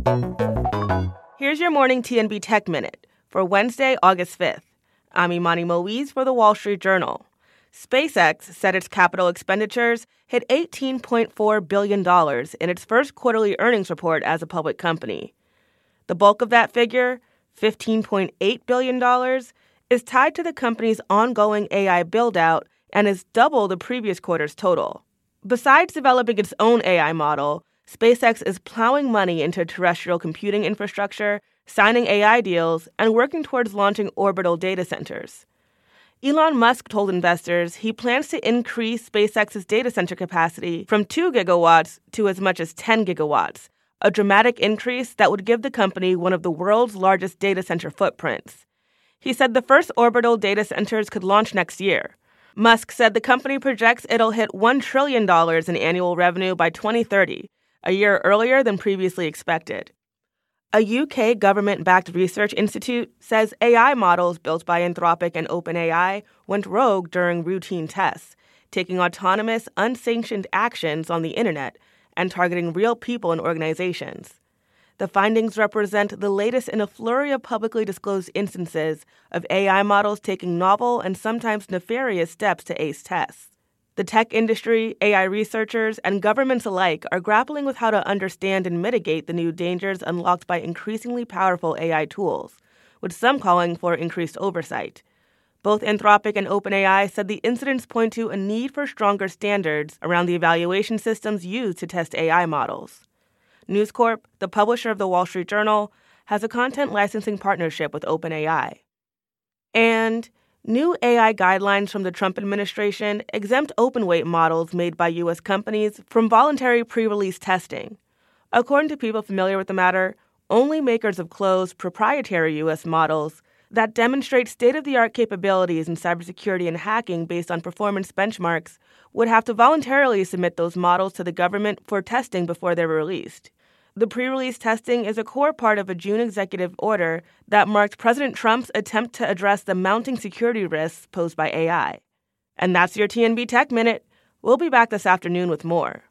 Here's your morning TNB Tech Minute for Wednesday, August 5th. I'm Imani Moise for The Wall Street Journal. SpaceX said its capital expenditures hit $18.4 billion in its first quarterly earnings report as a public company. The bulk of that figure, $15.8 billion, is tied to the company's ongoing AI build-out and is double the previous quarter's total. Besides developing its own AI model, SpaceX is plowing money into terrestrial computing infrastructure, signing AI deals, and working towards launching orbital data centers. Elon Musk told investors he plans to increase SpaceX's data center capacity from 2 gigawatts to as much as 10 gigawatts, a dramatic increase that would give the company one of the world's largest data center footprints. He said the first orbital data centers could launch next year. Musk said the company projects it'll hit $1 trillion in annual revenue by 2030, a year earlier than previously expected. A UK government-backed research institute says AI models built by Anthropic and OpenAI went rogue during routine tests, taking autonomous, unsanctioned actions on the internet and targeting real people and organizations. The findings represent the latest in a flurry of publicly disclosed instances of AI models taking novel and sometimes nefarious steps to ace tests. The tech industry, AI researchers, and governments alike are grappling with how to understand and mitigate the new dangers unlocked by increasingly powerful AI tools, with some calling for increased oversight. Both Anthropic and OpenAI said the incidents point to a need for stronger standards around the evaluation systems used to test AI models. News Corp, the publisher of The Wall Street Journal, has a content licensing partnership with OpenAI. And new AI guidelines from the Trump administration exempt open-weight models made by U.S. companies from voluntary pre-release testing. According to people familiar with the matter, only makers of closed, proprietary U.S. models that demonstrate state-of-the-art capabilities in cybersecurity and hacking based on performance benchmarks would have to voluntarily submit those models to the government for testing before they were released. The pre-release testing is a core part of a June executive order that marked President Trump's attempt to address the mounting security risks posed by AI. And that's your TNB Tech Minute. We'll be back this afternoon with more.